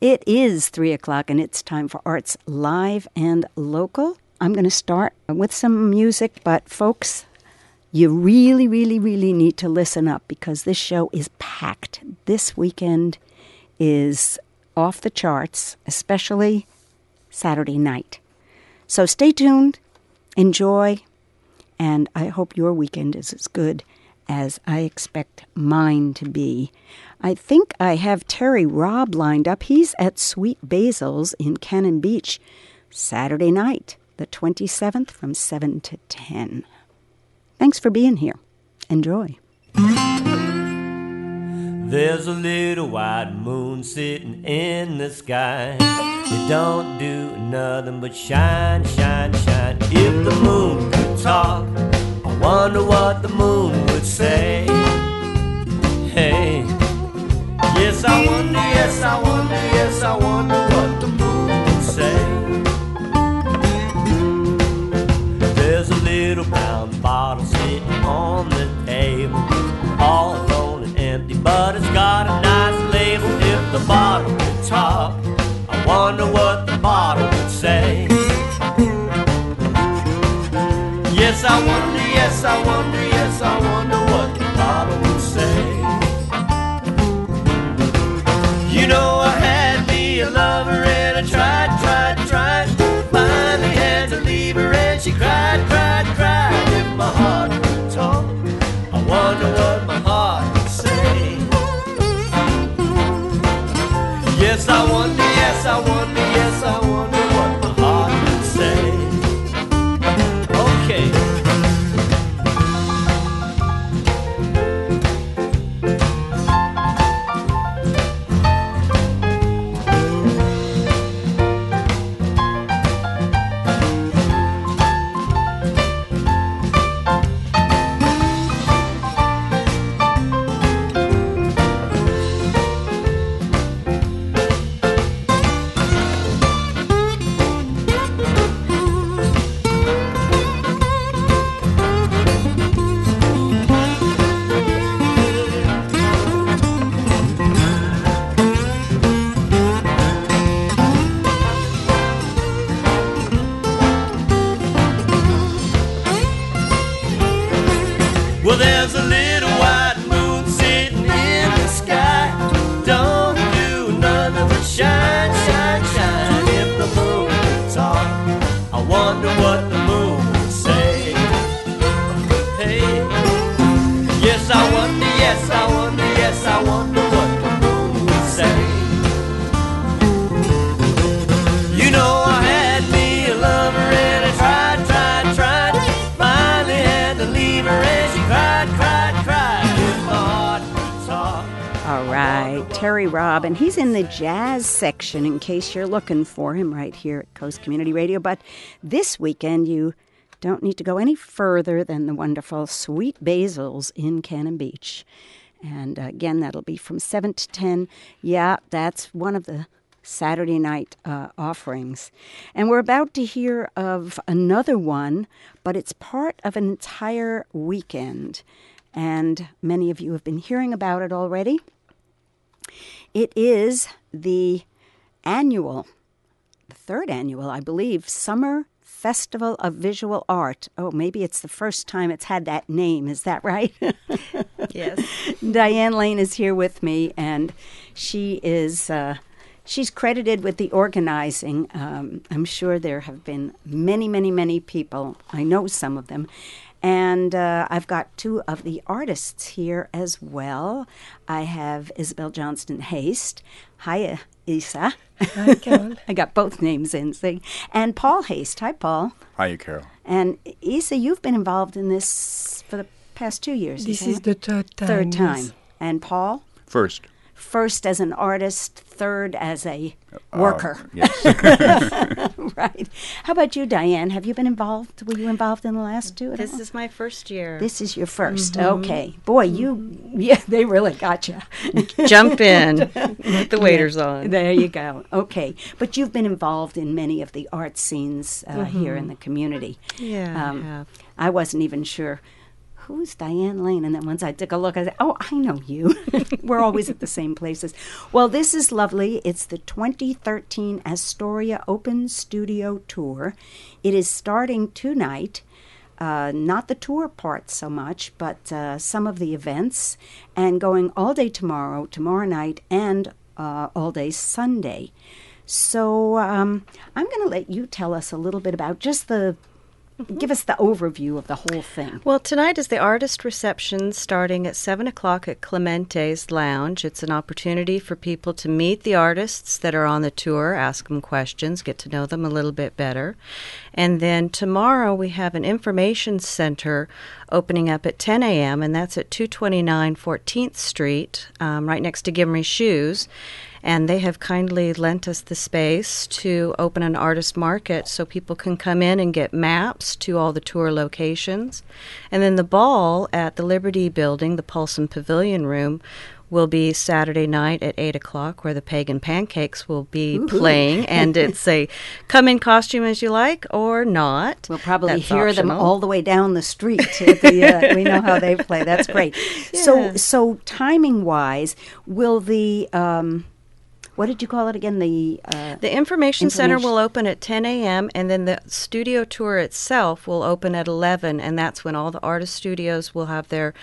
It is 3 o'clock, and it's time for Arts Live and Local. I'm going to start with some music, but folks, you really, really, really need to listen up because this show is packed. This weekend is off the charts, especially Saturday night. So stay tuned, enjoy, and I hope your weekend is as good as I expect mine to be. I think I have Terry Robb lined up. He's at Sweet Basil's in Cannon Beach Saturday night, the 27th from 7 to 10. Thanks for being here. Enjoy. There's a little white moon sitting in the sky. It don't do nothing but shine, shine, shine. If the moon could talk, I wonder what the moon would say. Hey, yes, I wonder, yes, I wonder, yes, I wonder what the moon would say. There's a little brown bottle sitting on the table, all alone and empty, but it's got a nice label. If the bottle could talk, I wonder what the bottle would say. Yes, I wonder, yes, I wonder, yes, I wonder what the bottle would say. You know I had me a lover and I tried, finally had to leave her and she cried. If my heart could talk, I wonder what my heart would say. Yes, I wonder, yes, I wonder, yes, I wonder what my heart would say. Okay. Well, there's a little white moon sitting in the sky. Don't do nothing but shine, shine, shine. If the moon could talk, I wonder what the moon would say. Hey, yes, I wonder, yes, I wonder, yes, I wonder what the moon would say. You know I had me a lover and I tried, finally had to leave her and she cried, if my heart could talk. All right, Terry Robb, and he's in the jazz section in case you're looking for him right here at Coast Community Radio. But this weekend, you don't need to go any further than the wonderful Sweet Basil's in Cannon Beach. And again, that'll be from 7 to 10. Yeah, that's one of the Saturday night offerings. And we're about to hear of another one, but it's part of an entire weekend. And many of you have been hearing about it already. It is the third annual, I believe, Summer Festival of Visual Art. Oh, maybe it's the first time it's had that name. Is that right? Yes. Diane Lane is here with me, and she is... she's credited with the organizing. I'm sure there have been many, many, many people. I know some of them. And I've got two of the artists here as well. I have Isabel Johnston Haste. Hiya, Isa. Hi, Carol. I got both names in. And Paul Haste. Hi, Paul. Hiya, Carol. And Isa, you've been involved in this for the past 2 years. This is the third time. Third time. Yes. And Paul? First. First as an artist, third as a worker. Yes. Right. How about you, Diane? Have you been involved? Were you involved in the last two? This is my first year. This is your first. Okay. Boy, they really got you. Jump in. Let the waiters on. There you go. Okay. But you've been involved in many of the art scenes here in the community. Yeah, I have. I wasn't even sure who's Diane Lane? And then once I took a look, I said, oh, I know you. We're always at the same places. Well, this is lovely. It's the 2013 Astoria Open Studio Tour. It is starting tonight. Not the tour part so much, but some of the events, and going all day tomorrow night, and all day Sunday. So I'm going to let you tell us a little bit about just give us the overview of the whole thing. Well, tonight is the artist reception starting at 7 o'clock at Clemente's Lounge. It's an opportunity for people to meet the artists that are on the tour, ask them questions, get to know them a little bit better. And then tomorrow we have an information center opening up at 10 a.m., and that's at 229 14th Street, right next to Gimri Shoes. And they have kindly lent us the space to open an artist market so people can come in and get maps to all the tour locations. And then the ball at the Liberty Building, the Paulson Pavilion Room, will be Saturday night at 8 o'clock, where the Pagan Pancakes will be playing. And it's a come in costume as you like or not. We'll probably That's hear them optional. all the way down the street. We know how they play. That's great. Yeah. So timing-wise, will the... what did you call it again? The Information Center will open at 10 a.m., and then the studio tour itself will open at 11, and that's when all the artist studios will have their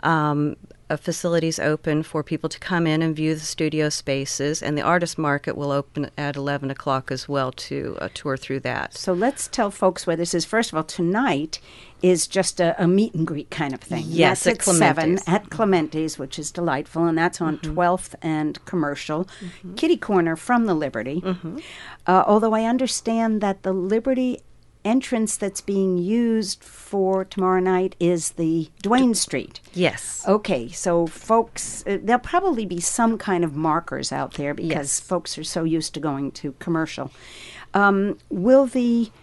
facilities open for people to come in and view the studio spaces, and the artist market will open at 11 o'clock as well to tour through that. So let's tell folks where this is. First of all, tonight is just a meet and greet kind of thing. Yes, that's at at 7 Clemente's. at Clemente's, which is delightful, and that's on 12th and Commercial, kitty corner from the Liberty. Although I understand that the Liberty entrance that's being used for tomorrow night is the Duane Street. Yes. Okay, so folks, there'll probably be some kind of markers out there because Yes. folks are so used to going to Commercial. Will the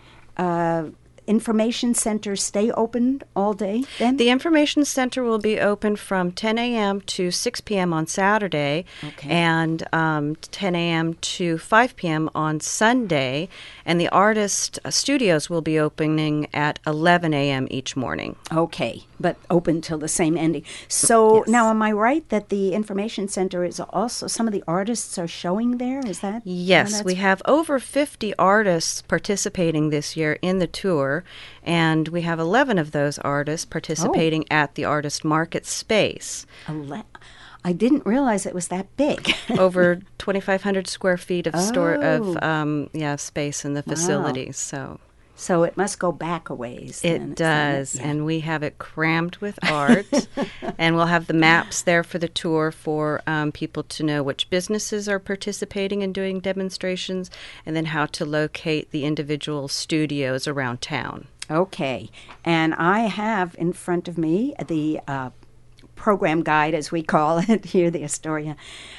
information center stay open all day then? The Information Center will be open from 10 a.m. to 6 p.m. on Saturday, Okay. and 10 a.m. to 5 p.m. on Sunday, and the artist studios will be opening at 11 a.m. each morning. Okay, but open till the same ending. So Yes. now am I right that the information center is also, some of the artists are showing there? Is that? Yes, we have over 50 artists participating this year in the tour, and we have 11 of those artists participating at the artist market space. I didn't realize it was that big. Over 2,500 square feet of Oh. space in the facilities. So So it must go back a ways. then. it It's not- does, yeah. and we have it crammed with art, and we'll have the maps there for the tour for people to know which businesses are participating and doing demonstrations, and then how to locate the individual studios around town. Okay, and I have in front of me the program guide, as we call it here, the Astoria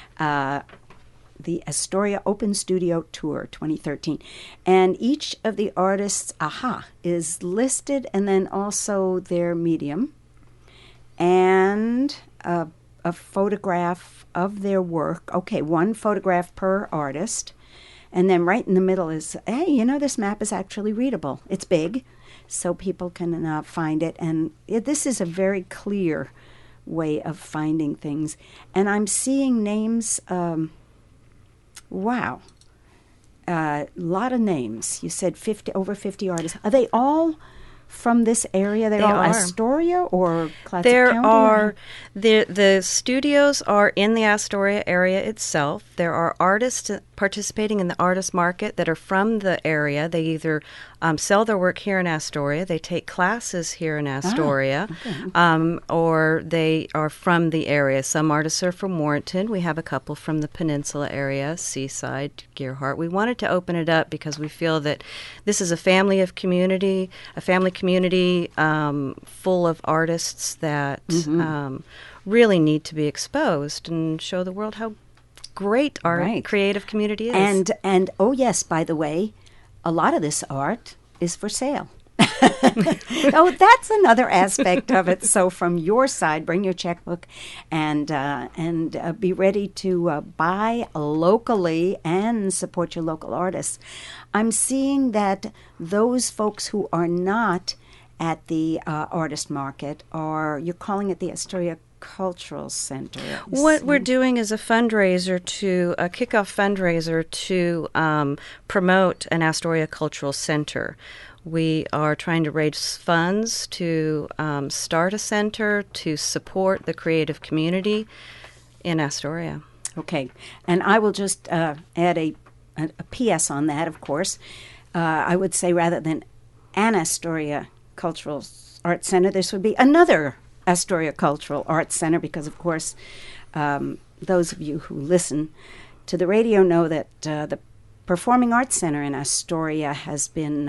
Open Studio Tour 2013. And each of the artists, is listed, and then also their medium, and a photograph of their work. Okay, one photograph per artist. And then right in the middle is, hey, this map is actually readable. It's big, so people can find it. And this is a very clear way of finding things. And I'm seeing names, wow, a lot of names. You said over 50 artists. Are they all from this area? They're They all are. Astoria or Clatsop There County? are the studios are in the Astoria area itself. There are artists participating in the artist market that are from the area. They either sell their work here in Astoria, they take classes here in Astoria, or they are from the area. Some artists are from Warrenton. We have a couple from the Peninsula area, Seaside, Gearhart. We wanted to open it up because we feel that this is a family community full of artists that really need to be exposed and show the world how great our Right. creative community is. And oh yes, by the way, a lot of this art is for sale. Oh, that's another aspect of it. So from your side, bring your checkbook and be ready to buy locally and support your local artists. I'm seeing that those folks who are not at the artist market, or you're calling it the Astoria Cultural Center. What we're doing is a fundraiser a kickoff fundraiser to promote an Astoria Cultural Center. We are trying to raise funds to start a center to support the creative community in Astoria. Okay, and I will just add a PS on that, of course. I would say rather than an Astoria Cultural Arts Center, this would be another Astoria Cultural Arts Center, because, of course, those of you who listen to the radio know that the Performing Arts Center in Astoria has been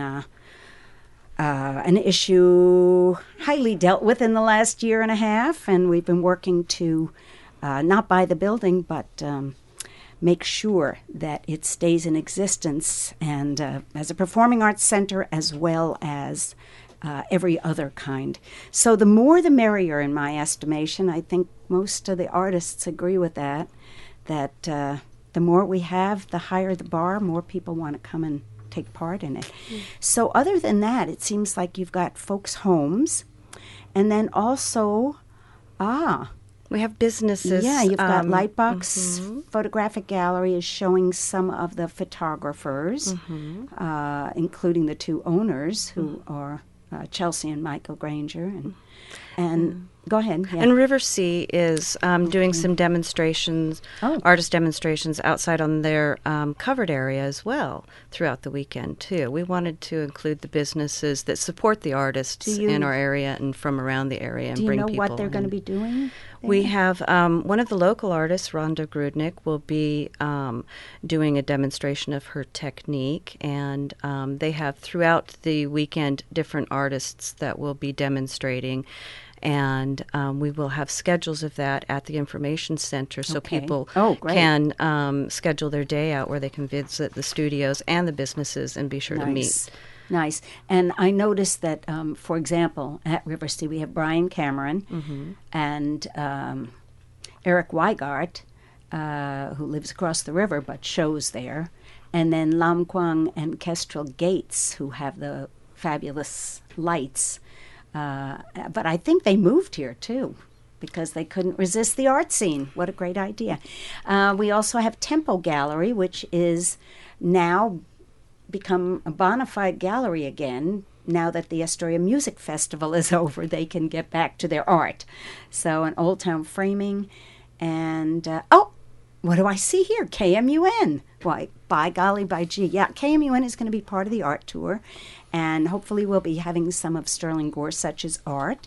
an issue highly dealt with in the last year and a half, and we've been working to not buy the building, but make sure that it stays in existence and as a performing arts center as well as every other kind. So the more the merrier, in my estimation. I think most of the artists agree with that the more we have, the higher the bar, more people want to come and take part in it. So other than that, it seems like you've got folks' homes, and then also, we have businesses. Yeah, you've got Lightbox Photographic Gallery is showing some of the photographers, including the two owners who are Chelsea and Michael Granger. And go ahead. Yeah. And River Sea is doing some demonstrations, artist demonstrations outside on their covered area as well throughout the weekend, too. We wanted to include the businesses that support the artists in our area and from around the area and bring people. Do you know what they're going to be doing? We have one of the local artists, Rhonda Grudnick, will be doing a demonstration of her technique, and they have throughout the weekend different artists that will be demonstrating, and we will have schedules of that at the information center so people can schedule their day out where they can visit the studios and the businesses and be sure to meet. Nice. And I noticed that, for example, at River Sea we have Brian Cameron and Eric Weigart, who lives across the river but shows there, and then Lam Kwang and Kestrel Gates, who have the fabulous lights. But I think they moved here, too, because they couldn't resist the art scene. What a great idea. We also have Tempo Gallery, which is now become a bona fide gallery again. Now that the Astoria Music Festival is over, they can get back to their art. So an Old Town framing and, what do I see here? KMUN. Why, by golly, by gee. Yeah, KMUN is going to be part of the art tour, and hopefully we'll be having some of Sterling Gorsuch's art.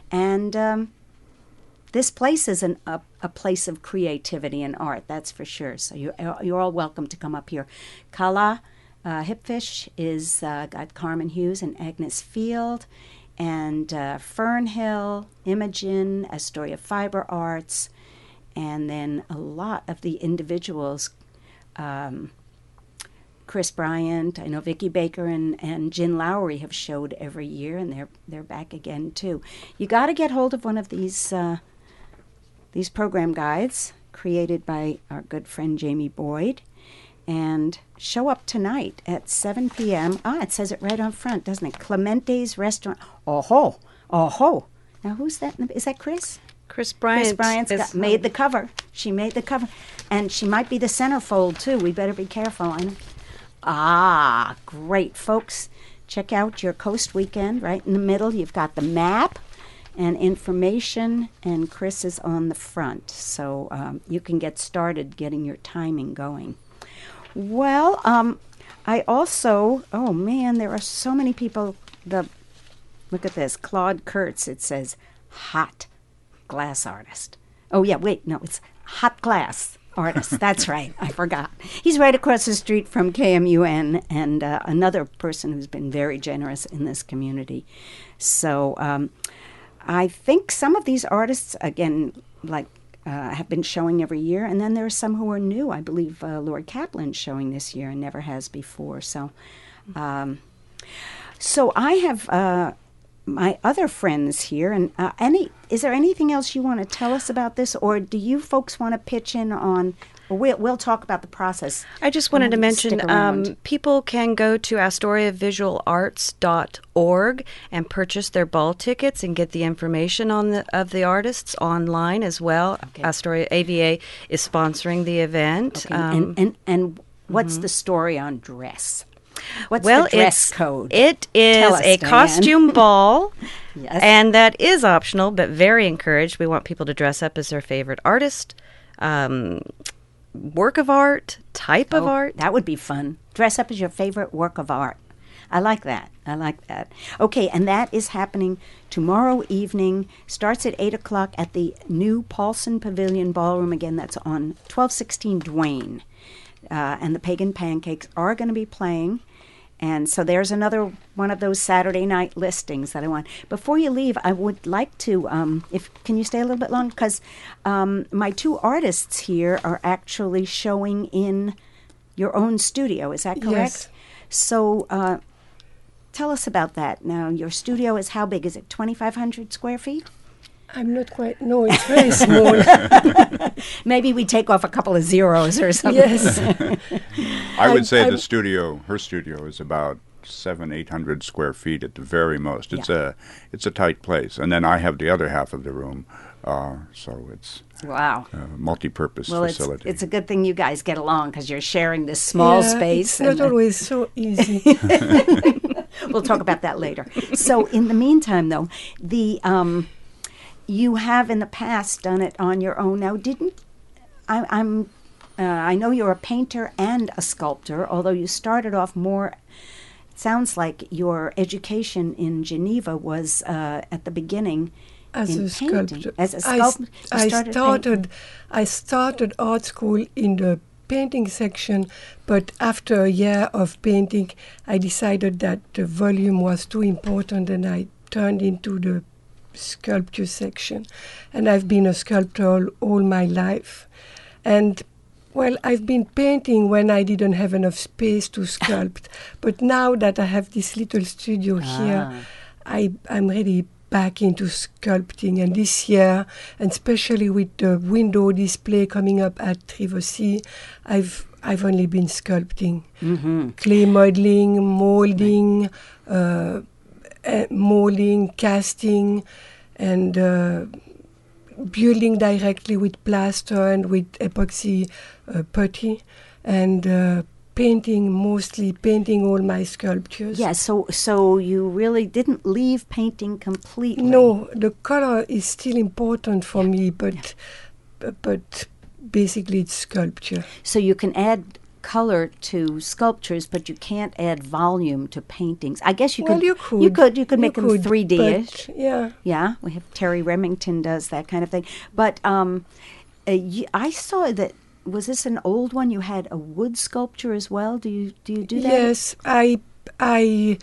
And this place is a place of creativity and art, that's for sure. So you're all welcome to come up here. Kala Hipfish is got Carmen Hughes and Agnes Field, and Fernhill, Imogen, Astoria Fiber Arts, and then a lot of the individuals, Chris Bryant, I know Vicki Baker and Jen Lowry have showed every year, and they're back again too. You got to get hold of one of these program guides created by our good friend Jamie Boyd, and show up tonight at 7 p.m. It says it right on front, doesn't it? Clemente's Restaurant. Oh ho. Now who's that? Is that Chris? Chris Bryant. Chris Bryant's made the cover. She made the cover. And she might be the centerfold, too. We better be careful. Great. Folks, check out your Coast Weekend. Right in the middle, you've got the map and information, and Chris is on the front. So you can get started getting your timing going. Well, I also, there are so many people. Look at this. Claude Kurtz, it says, hot glass artist. Oh, yeah, wait, no, it's hot glass artist. That's right, I forgot. He's right across the street from KMUN, and another person who's been very generous in this community. So I think some of these artists, again, have been showing every year, and then there are some who are new. I believe Lord Kaplan's showing this year and never has before. So I have my other friends here, and is there anything else you want to tell us about this, or do you folks want to pitch in on We'll talk about the process. I just wanted to mention Stick around. people can go to AstoriaVisualArts.org and purchase their ball tickets and get the information of the artists online as well. Okay. Astoria AVA is sponsoring the event. Okay. And what's the story on dress? What's Well, the dress code? It is Tell us, a Diane. costume ball, Yes. and that is optional, but very encouraged. We want people to dress up as their favorite artist, work of art, type of art. That would be fun. Dress up as your favorite work of art. I like that. Okay, and that is happening tomorrow evening. Starts at 8 o'clock at the new Paulson Pavilion Ballroom. Again, that's on 1216 Duane. And the Pagan Pancakes are going to be playing. And so there's another one of those Saturday night listings that I want. Before you leave, I would like to, can you stay a little bit longer? Because my two artists here are actually showing in your own studio. Is that correct? Yes. So tell us about that. Now, your studio is how big? Is it 2,500 square feet? I'm not quite. No, it's very small. Maybe we take off a couple of zeros or something. Yes. I would say I'm- her studio is about 700-800 square feet at the very most. It's a tight place, and then I have the other half of the room, so it's Wow. a multi-purpose Well, facility. it's a good thing you guys get along because you're sharing this small Yeah, space. It's not and, always so easy. we'll talk about that later. So, in the meantime, though, you have in the past done it on your own. Now, I know you're a painter and a sculptor, although you started off more. It sounds like your education in Geneva was at the beginning. As in a painting. sculptor. As a sculptor, I started art school in the painting section, but after a year of painting, I decided that the volume was too important, and I turned into the sculpture section. And I've been a sculptor all my life. And well, I've been painting when I didn't have enough space to sculpt, but now that I have this little studio here, I'm really back into sculpting. And this year, and especially with the window display coming up at River Sea, I've only been sculpting, clay modeling, molding, casting, and building directly with plaster and with epoxy putty, and painting all my sculptures. Yeah, so you really didn't leave painting completely. No, the color is still important for me, but basically it's sculpture. So you can add color to sculptures, but you can't add volume to paintings. I guess you could. You could make them 3D-ish. but, yeah. Yeah, we have Terry Remington does that kind of thing. But I saw that. Was this an old one? You had a wood sculpture as well. Do you do that? Yes, I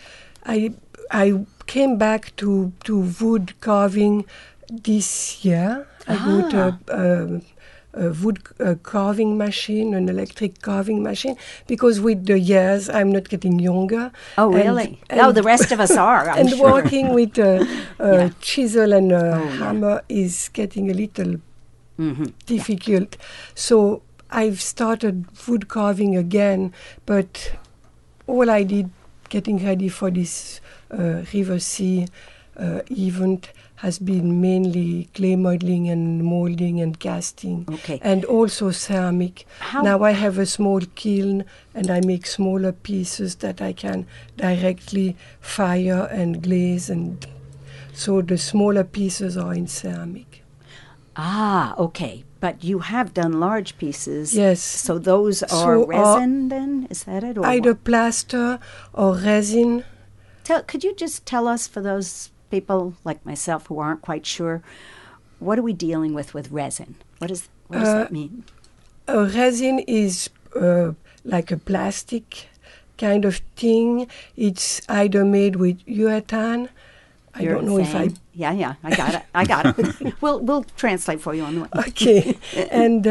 came back to wood carving this year. I bought a wood carving machine, an electric carving machine, because with the years I'm not getting younger. Oh, really? No, the rest of us are, I'm and sure. working with a chisel and a hammer is getting a little difficult. So I've started wood carving again, but all I did getting ready for this River Sea event has been mainly clay modeling and molding and casting. Okay. And also ceramic. Now I have a small kiln and I make smaller pieces that I can directly fire and glaze, and so the smaller pieces are in ceramic. Ah, okay. But you have done large pieces. Yes. So those are So, resin then? Is that it? Or Either what? plaster or resin. Could you just tell us, for those people like myself who aren't quite sure, what are we dealing with resin? What does that mean? A resin is like a plastic kind of thing. It's either made with urethane. I don't know if I... Yeah, I got it. We'll translate for you on the way. Okay. and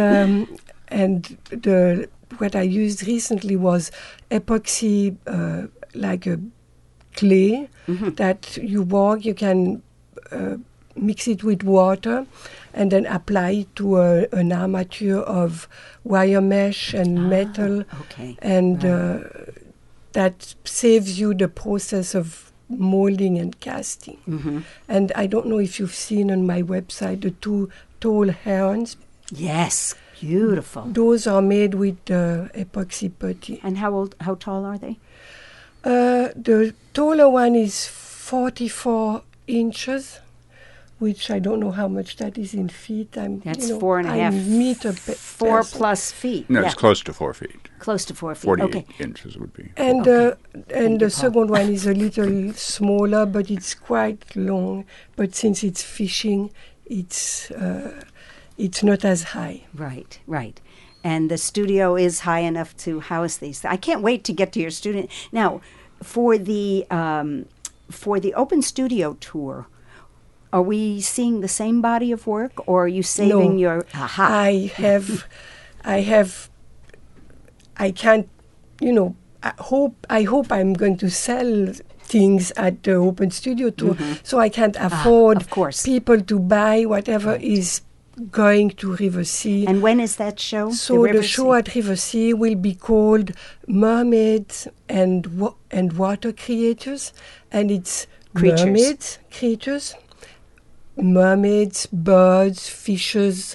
what I used recently was epoxy, like a clay that you can mix it with water, and then apply it to an armature of wire mesh and metal. Okay. And that saves you the process of molding and casting. Mm-hmm. And I don't know if you've seen on my website the 2 tall herons. Yes, beautiful. Those are made with epoxy putty. And how tall are they? The taller one is 44 inches, which I don't know how much that is in feet. That's 4.5 meter 4 plus feet. No, yeah. it's close to 4 feet. Close to 4 feet. 48 Okay. inches would be. And Thank the you, Paul. second one is a little smaller, but it's quite long. But since it's fishing, it's not as high. Right, right. And the studio is high enough to house these. I can't wait to get to your studio. Now, for the open studio tour, are we seeing the same body of work, or are you saving No. your? Aha. I can't, I hope I'm going to sell things at the open studio tour, so I can't afford of course. people to buy whatever is going to River Sea. And when is that show? So River the show Sea? at River Sea will be called Mermaids and Water Creatures, and it's Creatures. mermaids, creatures, mermaids, birds, fishes,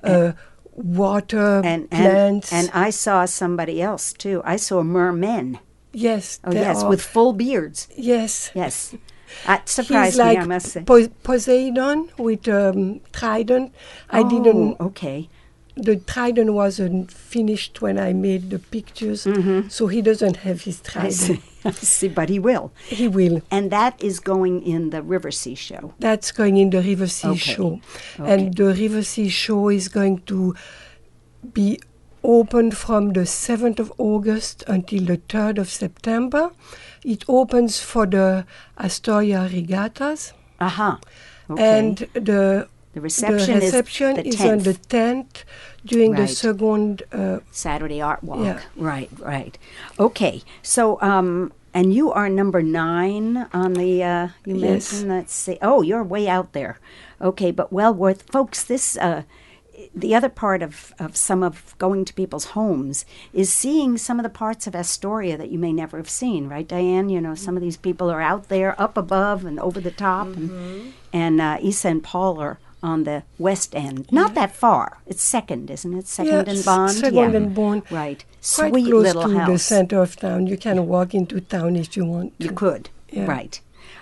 water, plants. And I saw somebody else too. I saw mermen. yes, Oh there yes, are- with full beards. yes. Yes, that He's surprised me. like I must say. Poseidon with trident. I Oh, didn't. Okay. The trident wasn't finished when I made the pictures, so he doesn't have his I trident. see. I see, but he will. He will. And that is going in the River Sea show. That's going in the River Sea Okay. show. Okay. And the River Sea show is going to be open from the 7th of August until the 3rd of September. It opens for the Astoria Regattas. Aha. Okay. And the reception is the is on the 10th during the Right. second. Saturday Art Walk. Yeah. Right, right. Okay. So, and you are number 9 on the, you Yes. mentioned, let's see. Oh, you're way out there. Okay, but well worth, folks, this, the other part of some of going to people's homes is seeing some of the parts of Astoria that you may never have seen, right, Diane? You know, some of these people are out there, up above and over the top, and Isa and Paul are on the west end. Not that far. It's Second, isn't it? Second and Bond? Second and Bond. Right. Quite Sweet close little to the house. center of town. You can walk into town if you want to. You could. Yeah. Right.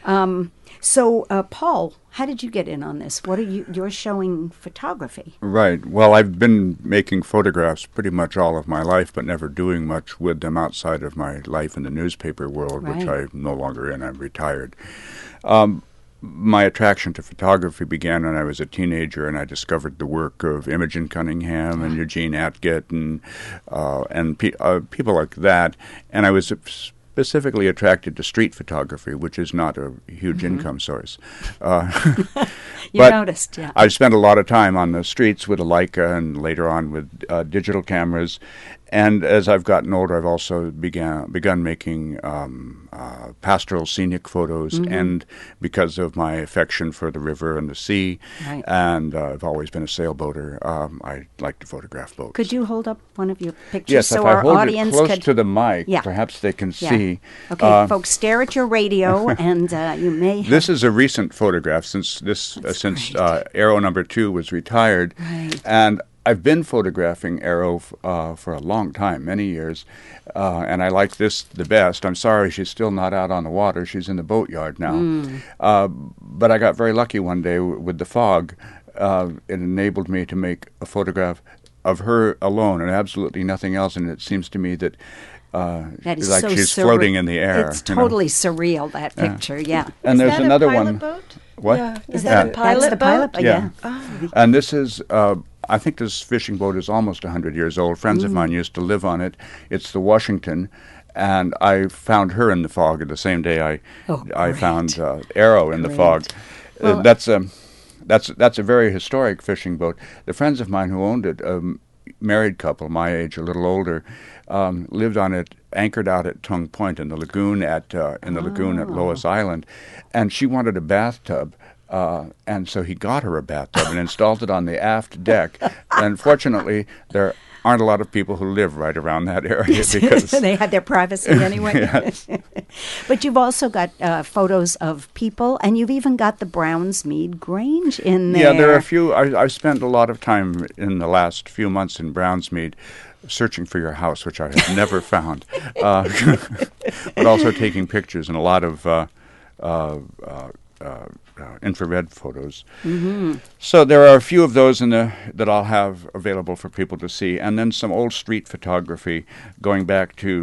So, Paul, how did you get in on this? What are you're showing photography. Right. Well, I've been making photographs pretty much all of my life, but never doing much with them outside of my life in the newspaper world, which Right. I'm no longer in. I'm retired. My attraction to photography began when I was a teenager, and I discovered the work of Imogen Cunningham and Eugene Atget and people like that. And I was specifically attracted to street photography, which is not a huge income source. You but noticed, yeah. I spent a lot of time on the streets with a Leica and later on with digital cameras. And as I've gotten older, I've also begun making pastoral scenic photos, and because of my affection for the river and the sea, Right. and I've always been a sailboater, I like to photograph boats. Could you hold up one of your pictures Yes, so if I our hold audience it close could to the mic, Yeah. perhaps they can Yeah. see. Okay, folks, stare at your radio, and you may have... This is a recent photograph since Arrow number 2 was retired, Right. and I've been photographing Arrow for a long time, many years, and I like this the best. I'm sorry she's still not out on the water. She's in the boatyard now. But I got very lucky one day with the fog. It enabled me to make a photograph of her alone and absolutely nothing else, and it seems to me that That is like so she's surreal. floating in the air. It's you know. totally surreal, that picture, yeah. And there's that another a pilot one. boat? What? Yeah. Is Yeah. that that's the pilot? boat? Yeah. And this is, I think this fishing boat is almost 100 years old. Friends of mine used to live on it. It's the Washington, and I found her in the fog the same day I great. found Arrow in the fog. Well, That's a very historic fishing boat. The friends of mine who owned it, married couple, my age, a little older, lived on it, anchored out at Tongue Point in the lagoon at Lois Island, and she wanted a bathtub. And so he got her a bathtub and installed it on the aft deck. Unfortunately, there aren't a lot of people who live right around that area because they had their privacy anyway. Yes. But you've also got photos of people, and you've even got the Brownsmead Grange in there. Yeah, there are a few. I spent a lot of time in the last few months in Brownsmead searching for your house, which I have never found, but also taking pictures and a lot of infrared photos. Mm-hmm. So there are a few of those that I'll have available for people to see, and then some old street photography going back to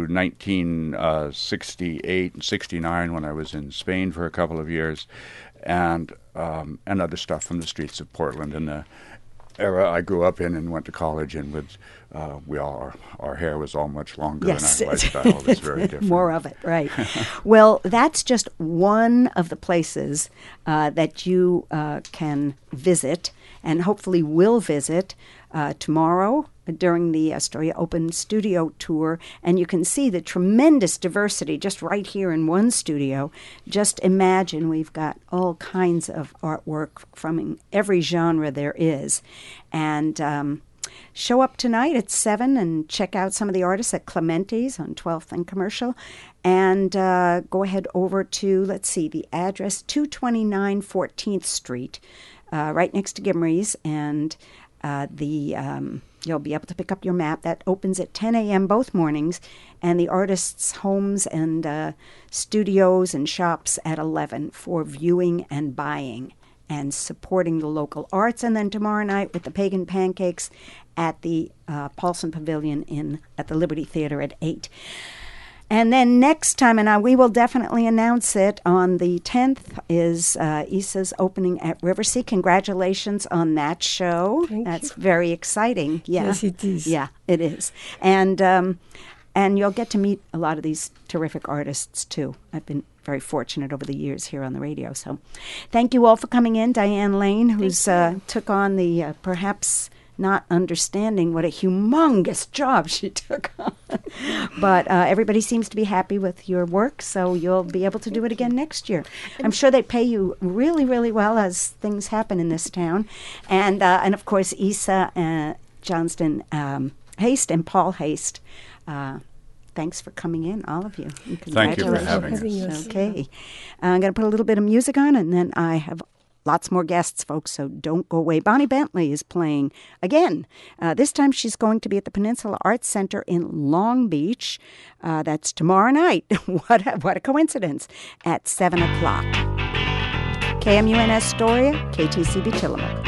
1968 and 69 when I was in Spain for a couple of years, and other stuff from the streets of Portland in the era I grew up in and went to college in. With our hair was all much longer, Yes. and our lifestyle was very different. More of it, right. Well, that's just one of the places that you can visit and hopefully will visit tomorrow during the Astoria Open Studio Tour. And you can see the tremendous diversity just right here in one studio. Just imagine we've got all kinds of artwork from every genre there is. And show up tonight at 7 and check out some of the artists at Clemente's on 12th and Commercial. And go ahead over to, let's see, the address, 229 14th Street, right next to Gimry's. And you'll be able to pick up your map. That opens at 10 a.m. both mornings. And the artists' homes and studios and shops at 11 for viewing and buying and supporting the local arts. And then tomorrow night with the Pagan Pancakes at the Paulson Pavilion at the Liberty Theater at 8. And then next time, and we will definitely announce it, on the 10th is Issa's opening at Riversea. Congratulations on that show. That's very exciting. Yeah. Yes, it is. Yeah, it is. And you'll get to meet a lot of these terrific artists, too. I've been very fortunate over the years here on the radio. So thank you all for coming in. Diane Lane, who's took on the perhaps not understanding what a humongous job she took on. But everybody seems to be happy with your work, so you'll be able to do it again next year. I'm sure they pay you really, really well as things happen in this town. And of course, Issa Johnston Haste and Paul Haste. Thanks for coming in, all of you. And Thank you for having us. Okay. I'm going to put a little bit of music on, and then I have lots more guests, folks, so don't go away. Bonnie Bentley is playing again. This time she's going to be at the Peninsula Arts Center in Long Beach. That's tomorrow night. What a coincidence. At 7 o'clock. KMUN Astoria, KTCB Tillamook.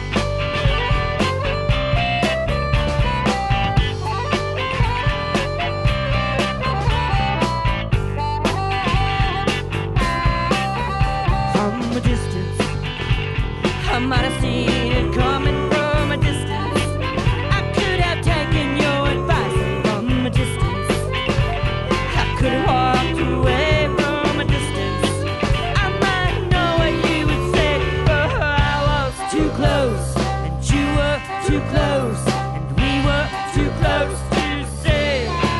From a distance, I might have seen it coming from a distance. I could have taken your advice from a distance. I could have walked away from a distance. I might know what you would say, but I was too close, and you were too close, and we were too close to say.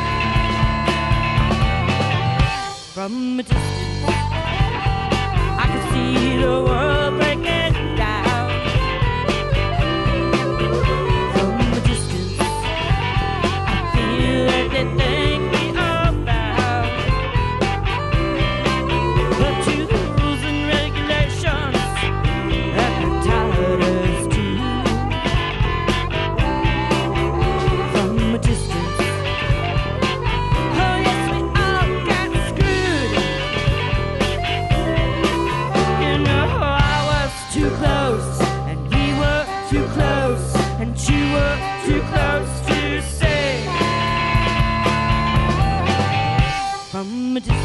From a distance, I could see the world breaking down. From a distance, I feel everything we are bound. But to the rules and regulations that have tied us to. From a distance, oh yes, we all got screwed. You know I was too close, and we were too close, and you were too close to say. From a distance.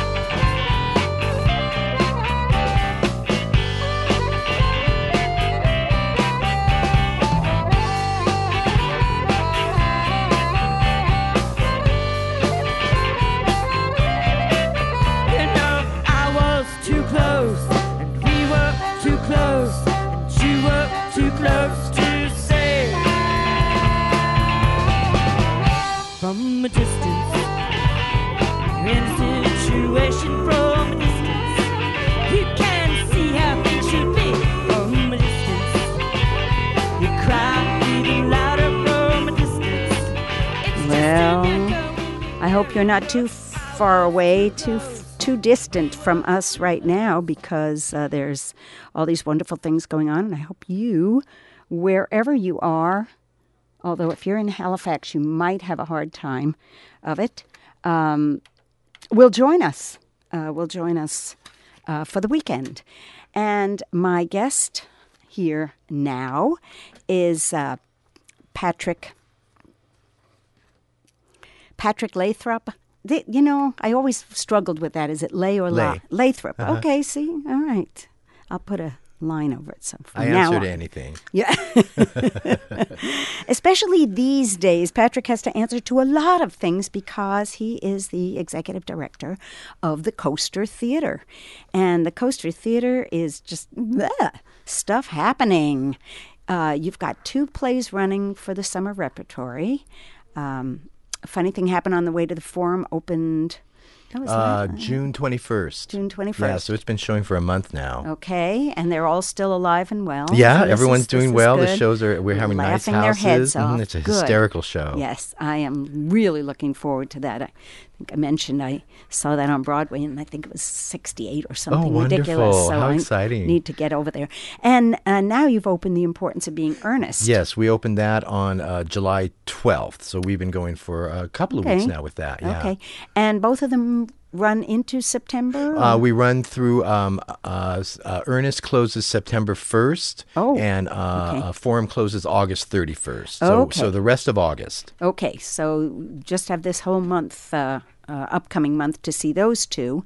You know I was too close, and we were too close, and you were too close to say. From a distance, you're in a situation from a distance. You can see how things should be. I hope you're not too far away, too distant from us right now, because there's all these wonderful things going on. And I hope you, wherever you are, although if you're in Halifax, you might have a hard time of it, will join us. For the weekend. And my guest here now is Patrick Lathrop. I always struggled with that. Is it Lay or La? Lathrop. Okay, see? All right. I'll put a line over it. So from I now answer to on. anything. Yeah. Especially these days, Patrick has to answer to a lot of things because he is the executive director of the Coaster Theater. And the Coaster Theater is just stuff happening. You've got 2 plays running for the summer repertory. A funny thing happened on the way to the Forum, opened... June 21st. June 21st. Yeah, so it's been showing for a month now. Okay, and they're all still alive and well. Yeah, So everyone's doing well. The good. shows we're having nice Laughing houses. their heads off. It's a Good. hysterical show. Yes, I am really looking forward to that. I think I mentioned I saw that on Broadway, and I think it was 68 or something wonderful. ridiculous. So How I exciting. need to get over there. And now you've opened The Importance of Being Earnest. Yes, we opened that on July 12th. So we've been going for a couple of weeks now with that. Yeah. Okay, and both of them run into September? We run through Ernest closes September 1st, and Forum closes August 31st. So the rest of August. Okay, so just have this whole month, upcoming month, to see those 2.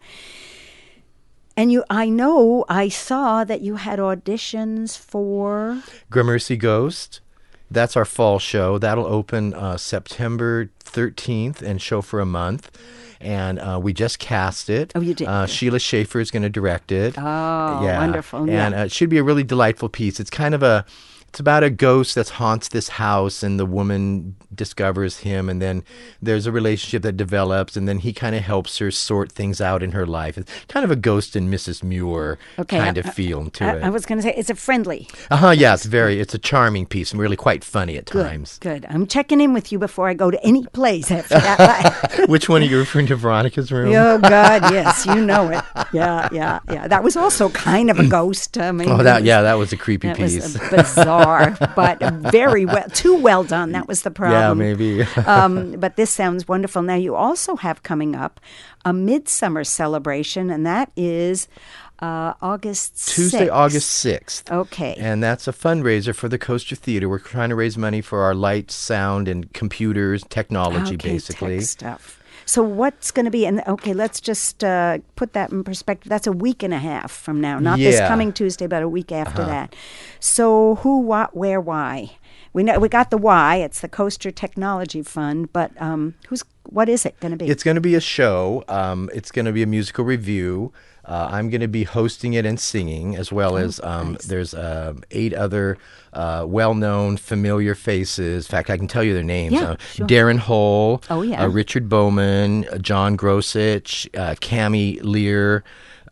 And I saw that you had auditions for Gramercy Ghost. That's our fall show. That'll open September 13th and show for a month. And we just cast it. Oh, you did? Sheila Schaefer is going to direct it. Oh, wonderful. And it should be a really delightful piece. It's kind of it's about a ghost that haunts this house, and the woman discovers him, and then there's a relationship that develops, and then he kind of helps her sort things out in her life. It's kind of a Ghost and Mrs. Muir kind of feel to it. I was going to say, it's a friendly. Yeah, it's a charming piece and really quite funny at times. Good. I'm checking in with you before I go to any plays after that. Which one are you referring to, Veronica's Room? Oh, God, yes, you know it. Yeah. That was also kind of a ghost. I mean, that was a creepy piece. That was bizarre, but very well, too well done. That was the problem. Yeah, maybe. But this sounds wonderful. Now, you also have coming up a Midsummer Celebration, and that is August 6th. Tuesday, August 6th. Okay. And that's a fundraiser for the Coaster Theater. We're trying to raise money for our lights, sound, and computers, technology, basically. Tech stuff. So what's going to be, and okay, let's just put that in perspective. That's a week and a half from now, not this coming Tuesday, but a week after that. So who, what, where, why? We got the why. It's the Coaster Technology Fund, but what is it going to be? It's going to be a show. It's going to be a musical review. I'm going to be hosting it and singing, as well as nice. There's 8 other well-known, familiar faces. In fact, I can tell you their names. Yeah, sure. Darren Hull, Richard Bowman, John Grosich, Cammie Lear,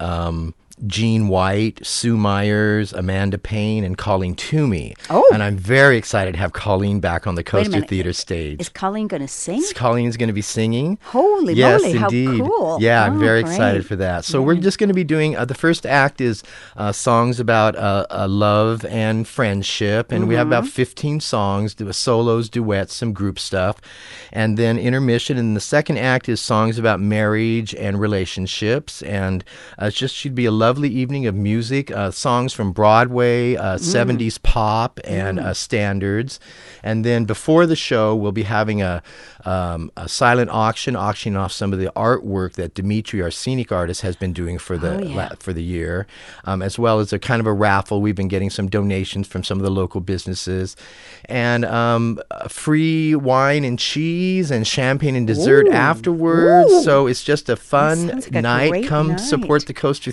Jean White, Sue Myers, Amanda Payne, and Colleen Toomey. Oh. And I'm very excited to have Colleen back on the Coaster Theater stage. Is Colleen going to sing? Colleen's going to be singing. Holy yes, moly, indeed. How cool. Yeah, I'm very excited for that. So we're just going to be doing, the first act is songs about love and friendship. And we have about 15 songs, solos, duets, some group stuff. And then intermission. And the second act is songs about marriage and relationships. And it just should be a lovely evening of music, songs from Broadway, 70s pop, and standards. And then before the show, we'll be having a silent auctioning off some of the artwork that Dimitri, our scenic artist, has been doing for the year, as well as a kind of a raffle. We've been getting some donations from some of the local businesses, and free wine and cheese and champagne and dessert afterwards. So it's just a fun night. Come support the Coaster Theater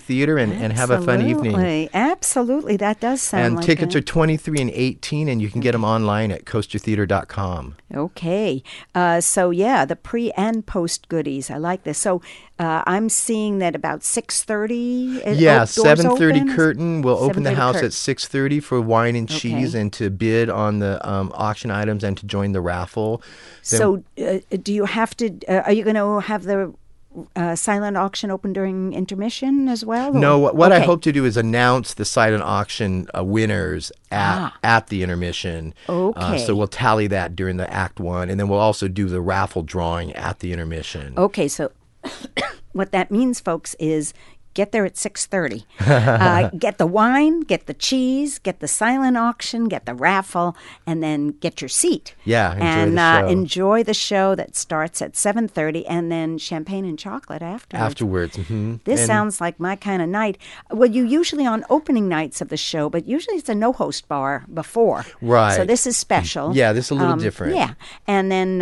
and have a fun evening. Absolutely. That does sound And like tickets it. are 23 and 18, and you can get them online at coastertheater.com. Okay. So, yeah, the pre and post goodies. I like this. So, I'm seeing that about 6:30. Yeah, doors 7:30 open? curtain. We'll open the 7:30 house curtain. at 6:30 for wine and cheese Okay. and to bid on the auction items and to join the raffle. Then- So, do you have to? Are you going to have the silent auction open during intermission as well? or- No, what I Okay. hope to do is announce the silent auction winners at the intermission. Okay. So we'll tally that during the Act 1, and then we'll also do the raffle drawing at the intermission. Okay, so what that means, folks, is get there at 6:30. Get the wine, get the cheese, get the silent auction, get the raffle, and then get your seat. Yeah, enjoy and the show. enjoy the show that starts at 7:30, and then champagne and chocolate afterwards. This And- sounds like my kind of night. Well, you usually on opening nights of the show, but usually it's a no-host bar before. Right. So this is special. Yeah, this is a little different. Yeah, and then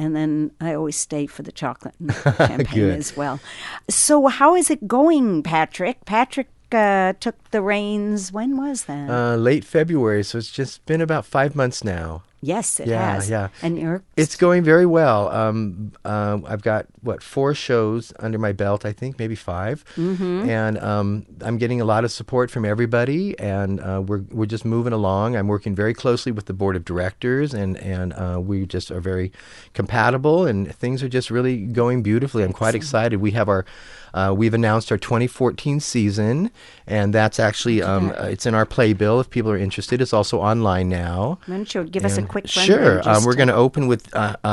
I always stay for the chocolate and champagne Good. as well. So how is it going, Patrick? Patrick took the reins. When was that? Late February, so it's just been about 5 months now. Yes, it yeah, has. yeah. And you're It's going very well. I've got 4 shows under my belt, I think, maybe 5, and I'm getting a lot of support from everybody, and we're just moving along. I'm working very closely with the board of directors, and we just are very compatible, and things are just really going beautifully. I'm quite excited. We have we've announced our 2014 season, and that's actually it's in our playbill if people are interested. It's also online now. Why don't you give us a quick Sure. rundown, just We're to- going to open with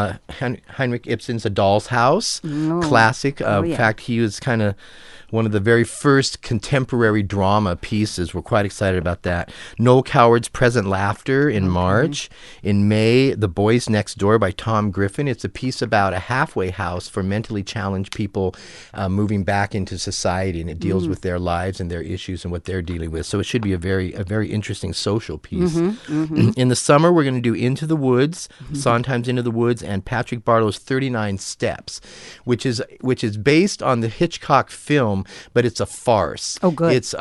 Heinrich Ibsen's A Doll's House, classic. In yeah. fact, he was kind of one of the very first contemporary drama pieces. We're quite excited about that. Noel Coward's Present Laughter in March. In May, The Boys Next Door by Tom Griffin. It's a piece about a halfway house for mentally challenged people moving back into society, and it deals with their lives and their issues and what they're dealing with. So it should be a very interesting social piece. In the summer, we're going to do Into the Woods, Sondheim's Into the Woods, and Patrick Barlow's 39 Steps, which is based on the Hitchcock film, but it's a farce. Oh, good. It's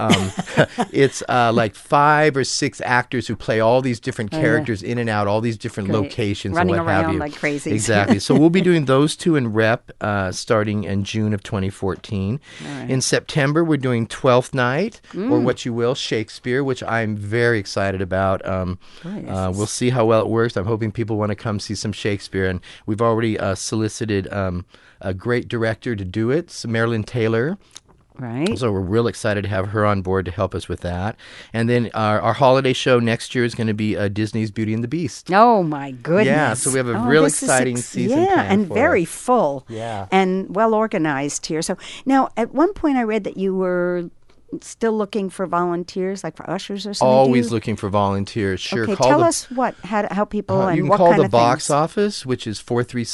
it's like 5 or 6 actors who play all these different characters in and out, all these different Great. locations, Running and what have around you. like crazies. Exactly. So we'll be doing those 2 in rep starting in June of 2014. In September, we're doing Twelfth Night, or what you will, Shakespeare, which I'm very excited about. We'll see how well it works. I'm hoping people want to come see some Shakespeare, and we've already solicited a great director to do it, Marilyn Taylor. Right. So we're real excited to have her on board to help us with that. And then our holiday show next year is going to be Disney's Beauty and the Beast. Oh my goodness! Yeah, so we have a real this is exciting season Yeah, planned and for very us. full. Yeah. and well organized here. So now, at one point, I read that you were still looking for volunteers, like for ushers or something. Always Do you- looking for volunteers. Sure, Okay, call tell the, us how people and you can what call kind the of box things. office, which is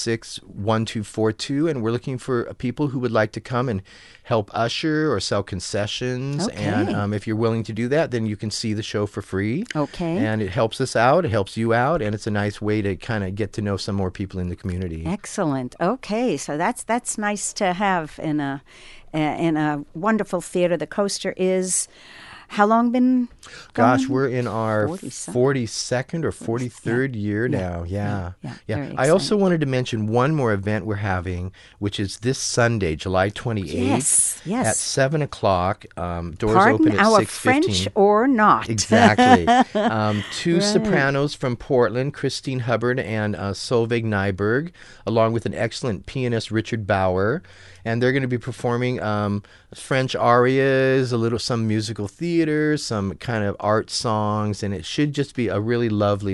436-1242, and we're looking for people who would like to come and help usher or sell concessions. Okay. And if you're willing to do that, then you can see the show for free. Okay. And it helps us out. It helps you out, and it's a nice way to kind of get to know some more people in the community. Excellent. Okay, so that's nice to have in a wonderful theater. The Coaster is how long been going? Gosh, we're in our 40-something. 42nd or 43rd year now. Yeah. very I also exciting. wanted to mention one more event we're having, which is this Sunday, July 28th. Yes. At 7 o'clock. Doors Pardon open at our 6:15. French or not. Exactly. 2 sopranos from Portland, Christine Hubbard and Solveig Nyberg, along with an excellent pianist, Richard Bauer. And they're going to be performing French arias, some musical theater, some kind of art songs, and it should just be a really lovely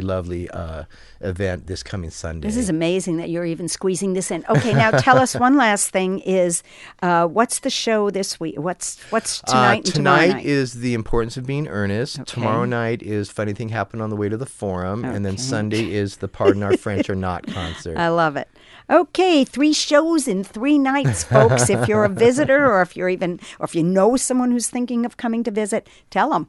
event this coming Sunday. This is amazing that you're even squeezing this in. Okay, now tell us one last thing is what's the show this week? What's tonight and tomorrow Tonight night? is The Importance of Being Earnest. Okay. Tomorrow night is Funny Thing Happened on the Way to the Forum. And then Okay. Sunday is the Pardon Our French or Not concert. I love it. Okay, 3 shows in 3 nights, folks. If you're a visitor, or if you know someone who's thinking of coming to visit, tell them.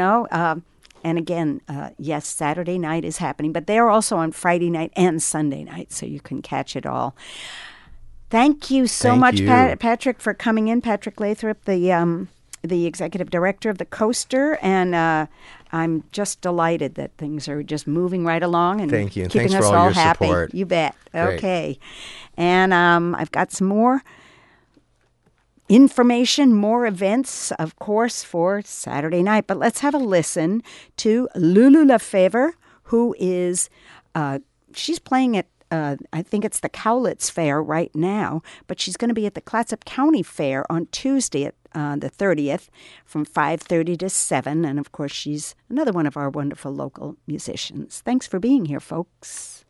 And again, yes, Saturday night is happening, but they're also on Friday night and Sunday night, so you can catch it all. Thank you so Thank much, you. Patrick, for coming in. Patrick Lathrop, the the executive director of the Coaster, and I'm just delighted that things are just moving right along and Thank you, and keeping thanks us for all all your happy. support. You bet. Great. Okay. And I've got some more information, more events, of course, for Saturday night. But let's have a listen to Lulu Lefevre, who is, she's playing at, I think it's the Cowlitz Fair right now, but she's going to be at the Clatsop County Fair on Tuesday at the 30th from 5:30 to 7. And, of course, she's another one of our wonderful local musicians. Thanks for being here, folks.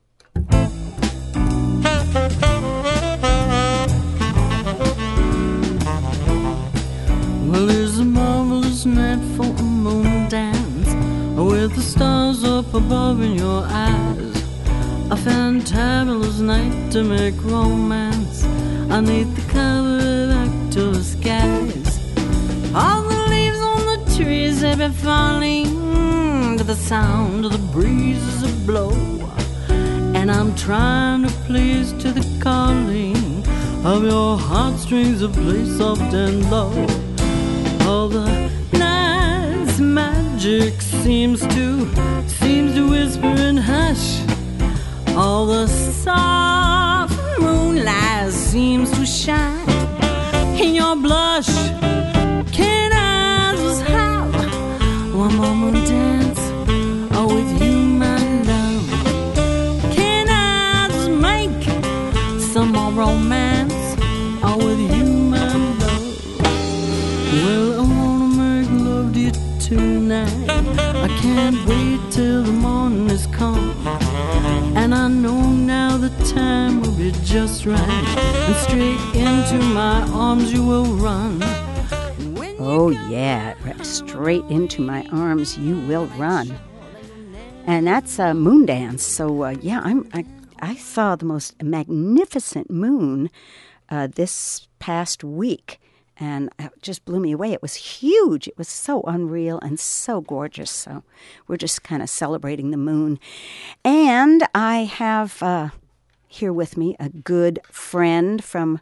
Well, it's a marvelous night for a moon dance with the stars up above in your eyes. A fantabulous night to make romance underneath the cover of October skies. All the leaves on the trees have been falling to the sound of the breezes that blow, and I'm trying to please to the calling of your heartstrings that play soft and low. All the night's magic seems to whisper and hush. All the soft moonlight seems to shine in your blush. Can I just have one more moon dance with you, my love? Can I just make some more romance with you, my love? Well, I wanna make love to you tonight. I can't wait till the morning has come, and I know now the time will be just right, and straight into my arms you will run. Oh, yeah, straight into my arms you will run. And that's Moon Dance. So, I saw the most magnificent moon this past week, and it just blew me away. It was huge. It was so unreal and so gorgeous. So we're just kind of celebrating the moon. And I have here with me a good friend from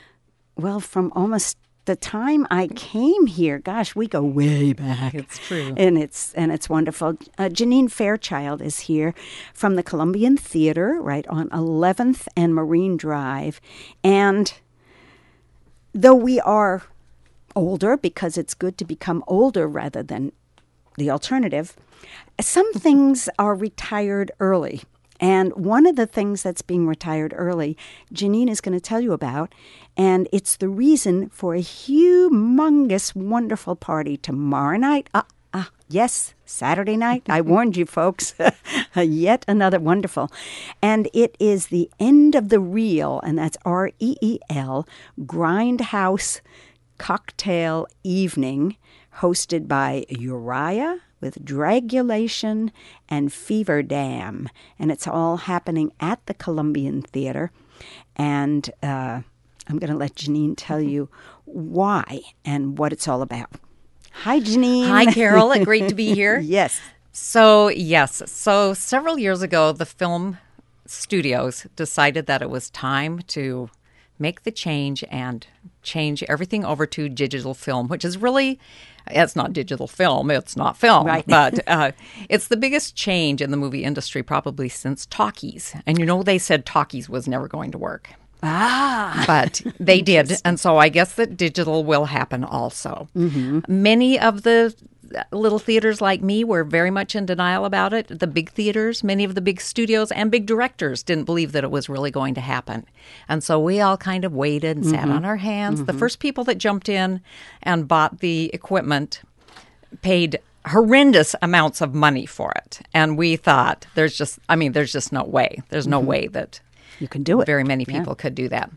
almost the time I came here. Gosh, we go way back. It's true. And it's wonderful. Janine Fairchild is here from the Columbian Theater, right on 11th and Marine Drive. And though we are older, because it's good to become older rather than the alternative, some things are retired early. And one of the things that's being retired early, Janine is going to tell you about, and it's the reason for a humongous, wonderful party tomorrow night. Yes, Saturday night. I warned you, folks. Yet another wonderful. And it is the End of the Reel, and that's REEL, Grindhouse Cocktail Evening, hosted by Uriah with Dragulation and Fever Dam. And it's all happening at the Columbian Theater. And I'm going to let Janine tell you why and what it's all about. Hi, Janine. Hi, Carol. Great to be here. Yes. So several years ago, the film studios decided that it was time to make the change and change everything over to digital film, which is really, it's not digital film, it's not film, right. But it's the biggest change in the movie industry probably since talkies. And they said talkies was never going to work. But they did. And so I guess that digital will happen also. Mm-hmm. Many of the little theaters like me were very much in denial about it. The big theaters, many of the big studios and big directors didn't believe that it was really going to happen. And so we all kind of waited and sat on our hands. Mm-hmm. The first people that jumped in and bought the equipment paid horrendous amounts of money for it. And we thought, there's just no way. There's no way that you can do it. Very many people could do that.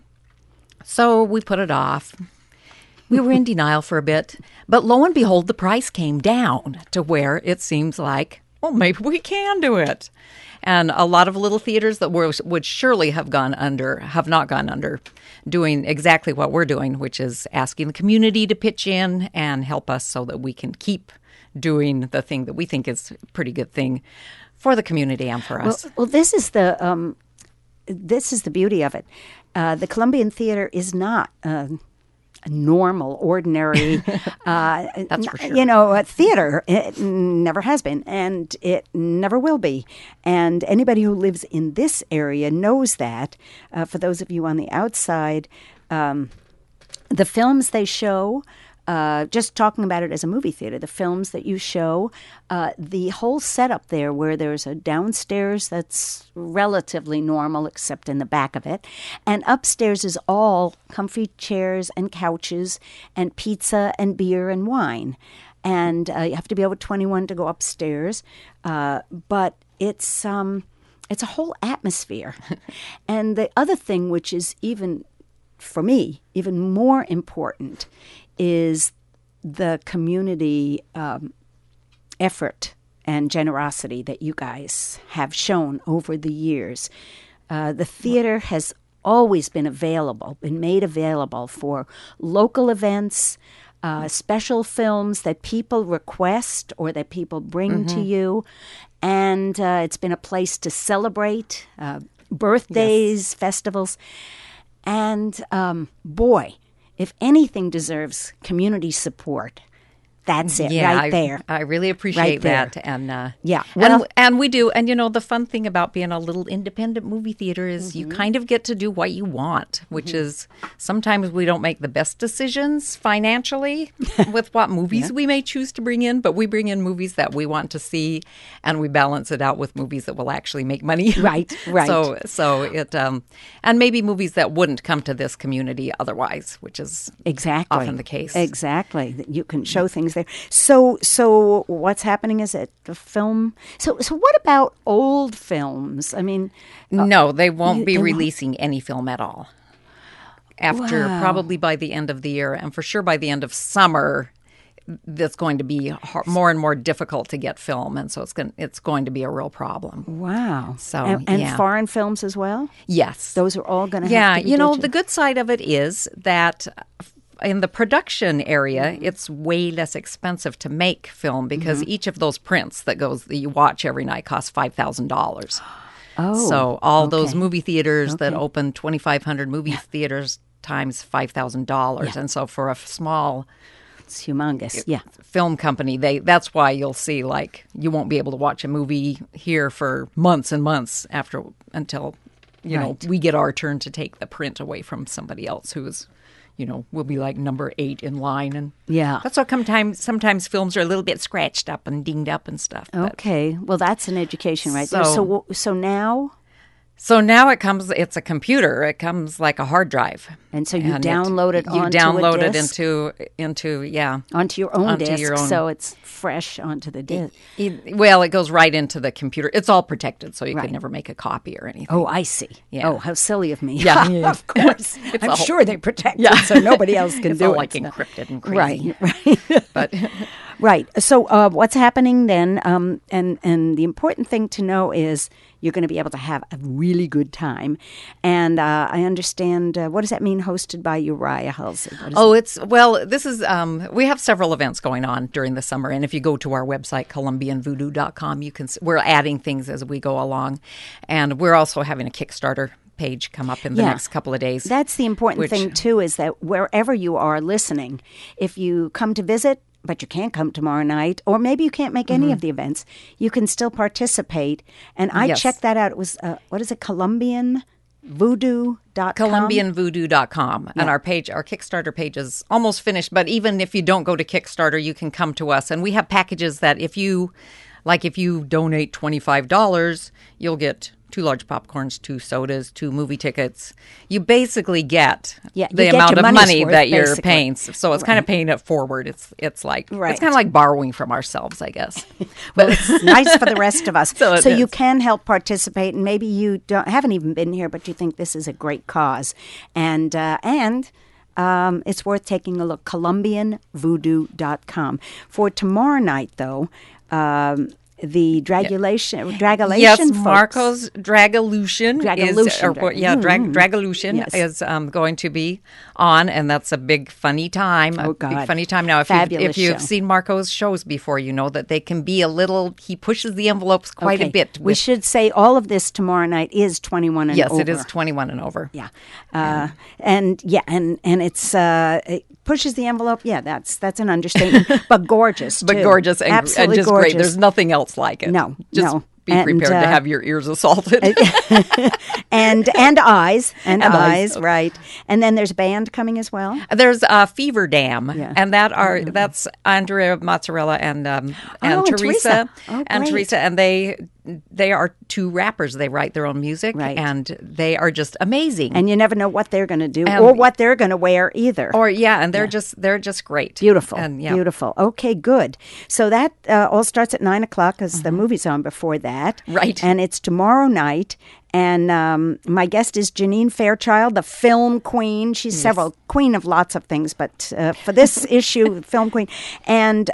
So we put it off. We were in denial for a bit, but lo and behold, the price came down to where it seems like, well, maybe we can do it. And a lot of little theaters that would surely have not gone under, doing exactly what we're doing, which is asking the community to pitch in and help us so that we can keep doing the thing that we think is a pretty good thing for the community and for us. Well, this is the beauty of it. The Columbian Theater is not normal, ordinary, That's for sure. a theater. It never has been, and it never will be. And anybody who lives in this area knows that. For those of you on the outside, the films they show, just talking about it as a movie theater, the films that you show, the whole setup there where there's a downstairs that's relatively normal except in the back of it, and upstairs is all comfy chairs and couches and pizza and beer and wine. And you have to be over 21 to go upstairs, but it's a whole atmosphere. And the other thing, which is even, for me, even more important, is the community effort and generosity that you guys have shown over the years. The theater has always been made available for local events, special films that people request or that people bring to you. And it's been a place to celebrate birthdays, festivals. And boy, if anything deserves community support, that's it right there. I really appreciate Right there. that. And Yeah. Well, and we do. And the fun thing about being a little independent movie theater is you kind of get to do what you want, which is sometimes we don't make the best decisions financially with what movies we may choose to bring in, but we bring in movies that we want to see, and we balance it out with movies that will actually make money. Right. So it and maybe movies that wouldn't come to this community otherwise, which is Exactly. often the case. Exactly. You can show things there. So what's happening is that the film. So what about old films? I mean, No, they won't be they won't? releasing any film at all. After probably by the end of the year, and for sure by the end of summer, that's going to be more and more difficult to get film, and so it's going to be a real problem. wow. So, and yeah. foreign films as well. Yes, Those are all going to yeah. have to be digital. The good side of it is that in the production area, it's way less expensive to make film because each of those prints that you watch every night costs $5,000. Oh, So all those okay. movie theaters that Okay. open 2,500 movie theaters times $5,000, and so for a small It's humongous. Yeah. film company, that's why you'll see you won't be able to watch a movie here for months and months until Right. we get our turn to take the print away from somebody else who's will be like number 8 in line, and Yeah. that's how sometimes films are a little bit scratched up and dinged up and stuff. But- Okay. Well, that's an education right there. So now, So now it's a computer. It comes like a hard drive. and so you And download it you onto download a it disc, into onto your own onto disc, your own- so it's fresh onto the disc. it goes right into the computer. It's all protected, so you Right. could never make a copy or anything. Oh, I see. Yeah. Oh, how silly of me. Yeah. Of course. I'm all- sure they protect it so nobody else can It's do all it. like encrypted and crazy. Right. But Right. So what's happening then? And the important thing to know is you're going to be able to have a really good time. And I understand. What does that mean? Hosted by Uriah Halsey. this is we have several events going on during the summer, and if you go to our website ColombianVoodoo.com, we're adding things as we go along, and we're also having a Kickstarter page come up in the next couple of days. That's the important thing too. Is that wherever you are listening, if you come to visit, but you can't come tomorrow night, or maybe you can't make any of the events, you can still participate. And I Yes. checked that out. It was, what is it, ColombianVoodoo.com? ColombianVoodoo.com. And our Kickstarter page is almost finished. But even if you don't go to Kickstarter, you can come to us. And we have packages that if you donate $25, you'll get 2 large popcorns, 2 sodas, 2 movie tickets. You basically get Yeah, you the get amount your of money's money worth, that you're basically. paying. So it's kind of paying it forward. It's like Right. it's kind of like borrowing from ourselves, I guess. Well, it's nice for the rest of us. So it you is. can help participate, and maybe you haven't even been here, but you think this is a great cause, and it's worth taking a look. ColombianVoodoo.com. For tomorrow night, though. The Dragulation Yes, folks. Marco's Dragalution Dragalution. Dragalution is going to be on, and that's a big funny time. Oh, a God. big funny time. Now, if Fabulous you've show. seen Marco's shows before, you know that they can be a little. He pushes the envelopes quite a Okay. bit. We should say all of this tomorrow night is 21 and yes, over. it is 21 and over. Yeah, and it's pushes the envelope. Yeah, that's an understatement. But gorgeous, But too. gorgeous and Absolutely just gorgeous. great. There's nothing else like it. No, just no. be And, prepared to have your ears assaulted. and eyes and eyes. right. And then there's a band coming as well. There's Fever Dam, Yeah. and that's Andrea Mozzarella and and Teresa Teresa. Oh, and great. Teresa, and they are two rappers. They write their own music, Right. and they are just amazing. And you never know what they're going to do And- or what they're going to wear either. and they're just great, Beautiful. and yeah. Beautiful. Okay, good. So that all starts at 9 o'clock because the movie's on before that. Right. And it's tomorrow night. And my guest is Janine Fairchild, the film queen. She's several queen of lots of things, but for this issue, film queen. And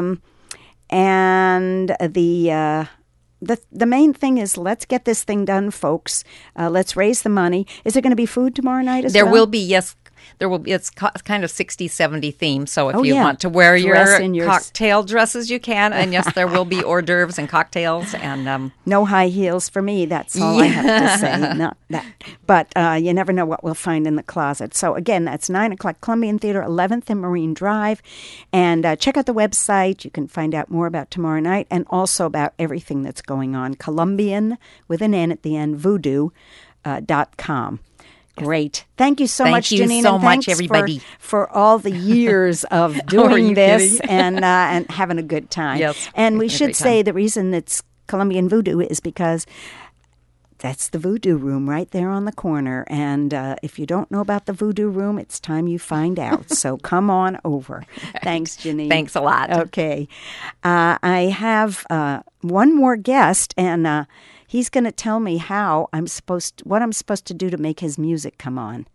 the main thing is let's get this thing done, folks. Let's raise the money. Is there going to be food tomorrow night as well? There will be, yes. There will be. It's kind of 60s, 70s theme. So if Oh, you yeah. want to wear Dress in your your cocktail dresses, you can. And yes, there will be hors d'oeuvres and cocktails. And No high heels for me. That's all I have to say. Not that. But you never know what we'll find in the closet. So, again, that's 9 o'clock, Columbian Theater, 11th and Marine Drive. And check out the website. You can find out more about tomorrow night and also about everything that's going on. Columbian, with an N at the end, voodoo.com. Great. Thank you so Thank much, you Janine. so and much, thanks everybody. For all the years of Are doing you this kidding? and having a good time. Yes, And we it's a should great say time. the reason it's Colombian Voodoo is because that's the Voodoo Room right there on the corner. And if you don't know about the Voodoo Room, it's time you find out. So come on over. Thanks, Janine. Thanks a lot. Okay. I have one more guest, and he's going to tell me what I'm supposed to do to make his music come on.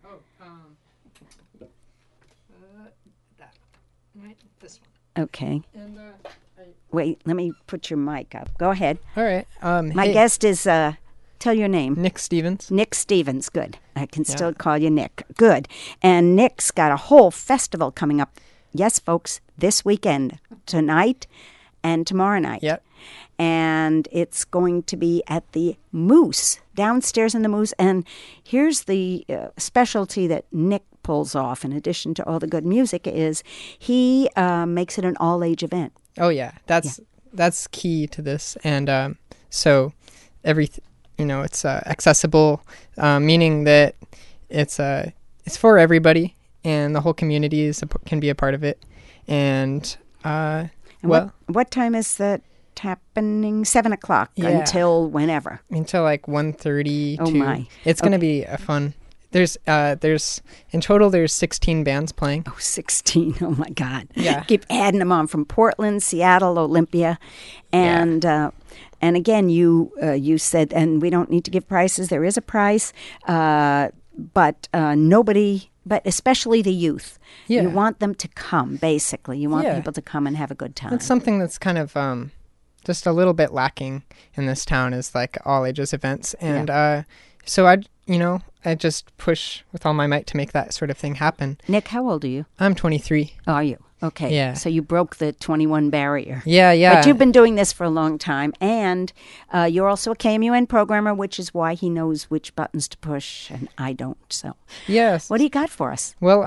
This one. Okay. And, Wait, let me put your mic up. Go ahead. all right. My Hey, guest is, tell your name. Nick Stevens. Nick Stevens. Good. I can still call you Nick. Good. And Nick's got a whole festival coming up. Yes, folks, this weekend, tonight and tomorrow night. Yep. And it's going to be at the Moose, downstairs in the Moose. And here's the specialty that Nick pulls off, in addition to all the good music, is he makes it an all-age event. Oh yeah, that's key to this, and so it's accessible, meaning that it's for everybody, and the whole community can be a part of it, and And what time is that happening? 7 o'clock Yeah. until whenever. until like 1:30. Oh, my. It's gonna be a fun. There's in total there's 16 bands playing. Oh, 16. Oh, my God. Yeah. Keep adding them on from Portland, Seattle, Olympia. And again, you said, and we don't need to give prices. There is a price. But nobody, but especially the youth. Yeah. You want them to come, basically. You want Yeah. people to come and have a good time. That's something that's kind of just a little bit lacking in this town is like all ages events, and so I just push with all my might to make that sort of thing happen. Nick, how old are you? I'm 23. Are you? Okay. Yeah. So you broke the 21 barrier. Yeah. But you've been doing this for a long time, and you're also a KMUN programmer, which is why he knows which buttons to push, and I don't. So, Yes. what do you got for us? Well,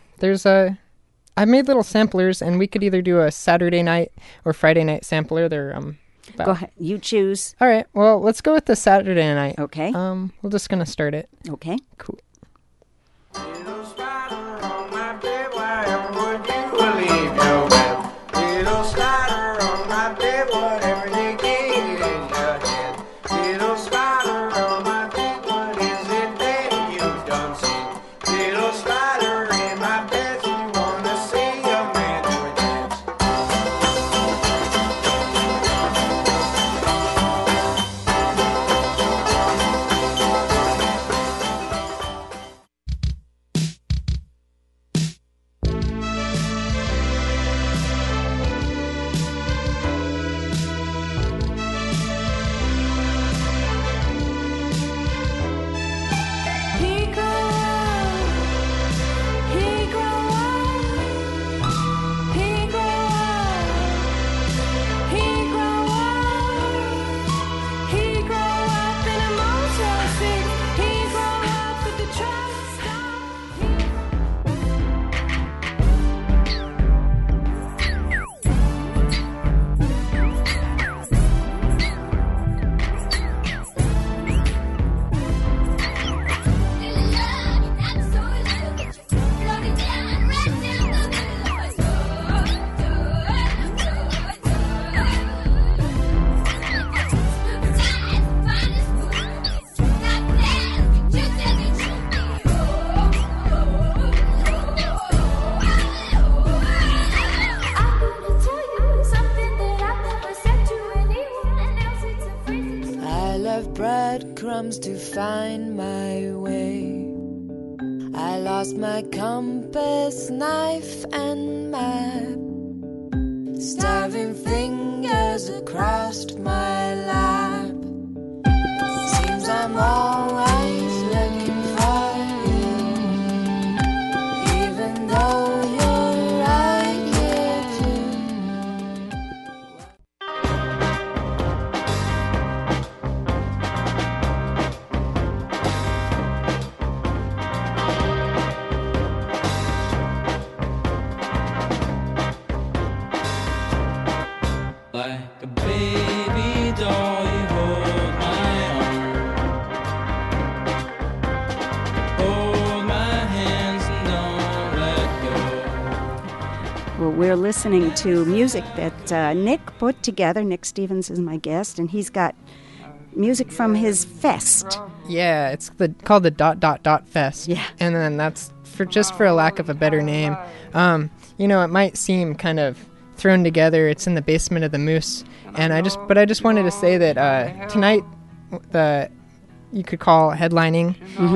I made little samplers, and we could either do a Saturday night or Friday night sampler. They're Go ahead. You choose. All right. Well, let's go with the Saturday night. Okay. We're just gonna start it. Okay. Cool. Little spider on my bed, wherever would you leave your web? Little spider on my bed, whatever they get in your head. Little spider on my bed, what is it that you've done seen? Little spider in my bed, you wanna see a man do a dance. comes to find my way. I lost my compass, knife, and map. Starving fingers across my lap. Seems I'm always looking for you, even though you're right here too. Like a baby doll, you hold my arm, hold my hands and don't let go. Well, we're listening to music that Nick put together. Nick Stevens is my guest, and he's got music from his fest. Yeah, it's called the ... Fest. Yeah. And then that's for a lack of a better name. You know, it might seem kind of thrown together. It's in the basement of the Moose, and I just wanted to say that tonight, you could call headlining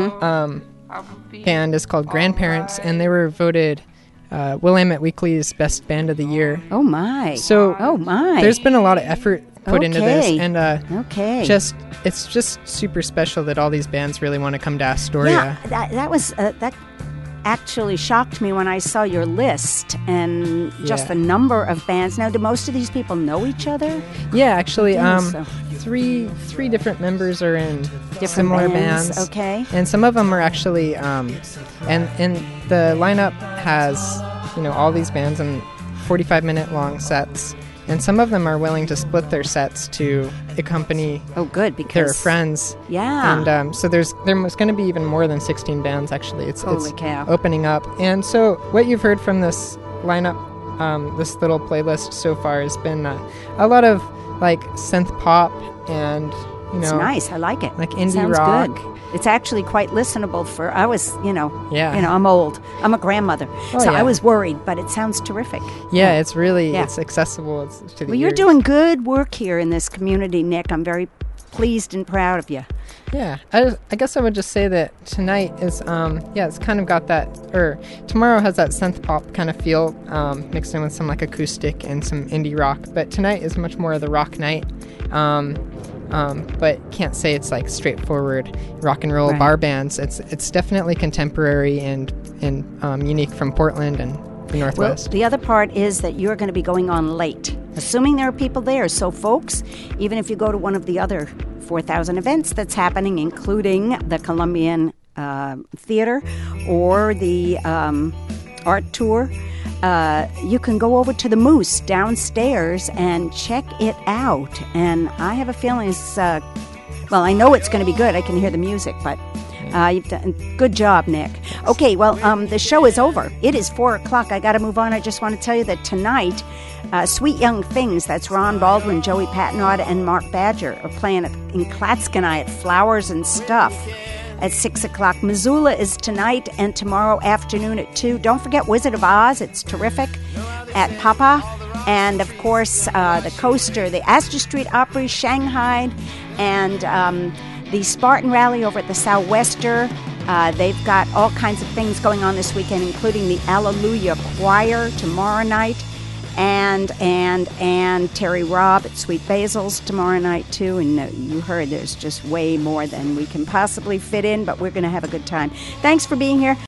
band is called Grandparents, and they were voted Willamette Weekly's best band of the year. Oh my! So there's been a lot of effort put into this, and it's just super special that all these bands really want to come to Astoria. Yeah, that was that actually shocked me when I saw your list and just the number of bands. Now, do most of these people know each other? Yeah, actually, So. three different members are in Different similar bands, bands. okay. And some of them are actually, and the lineup has, all these bands and 45-minute long sets. And some of them are willing to split their sets to accompany good, because their friends. Yeah. And so there was going to be even more than 16 bands, actually. It's cow. opening up. And so what you've heard from this lineup, this little playlist so far, has been a lot of like synth pop and, it's nice. I like it. Like indie Sounds rock. Good. It's actually quite listenable for. I was, Yeah. I'm old. I'm a grandmother, so yeah. I was worried, but it sounds terrific. Yeah, it's really Yeah. it's accessible. It's to the Well, you're ears. doing good work here in this community, Nick. I'm very pleased and proud of you. Yeah, I guess I would just say that tonight is, it's kind of got that, or tomorrow has that synth pop kind of feel, mixed in with some like acoustic and some indie rock. But tonight is much more of the rock night. But can't say it's like straightforward rock and roll bar bands. It's definitely contemporary and unique from Portland and the Northwest. Well, the other part is that you're going to be going on late, assuming there are people there. So, folks, even if you go to one of the other 4,000 events that's happening, including the Columbian Theater or the art tour, you can go over to the Moose downstairs and check it out. And I have a feeling it's, I know it's going to be good. I can hear the music, but you've done good job, Nick. Okay, well, the show is over. It is 4:00. I got to move on. I just want to tell you that tonight, Sweet Young Things, that's Ron Baldwin, Joey Patnod, and Mark Badger, are playing in Klatskanai at Flowers and Stuff at 6:00. Missoula is tonight and tomorrow afternoon at 2. Don't forget Wizard of Oz. It's terrific at Papa. And, of course, the Coaster, the Astor Street Opry, Shanghai, and the Spartan Rally over at the Southwester. They've got all kinds of things going on this weekend, including the Alleluia Choir tomorrow night, and Terry Robb at Sweet Basil's tomorrow night, too. And you heard there's just way more than we can possibly fit in, but we're going to have a good time. Thanks for being here.